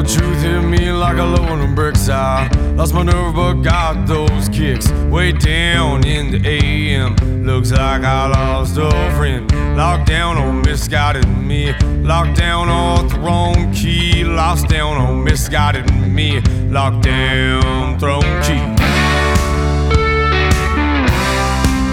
the truth hit me like a load bricks. I lost my nerve but got those kicks way down in the AM. Looks like I lost a friend. Locked down on misguided me. Locked down off the wrong key. Lost down on misguided me. Locked down, thrown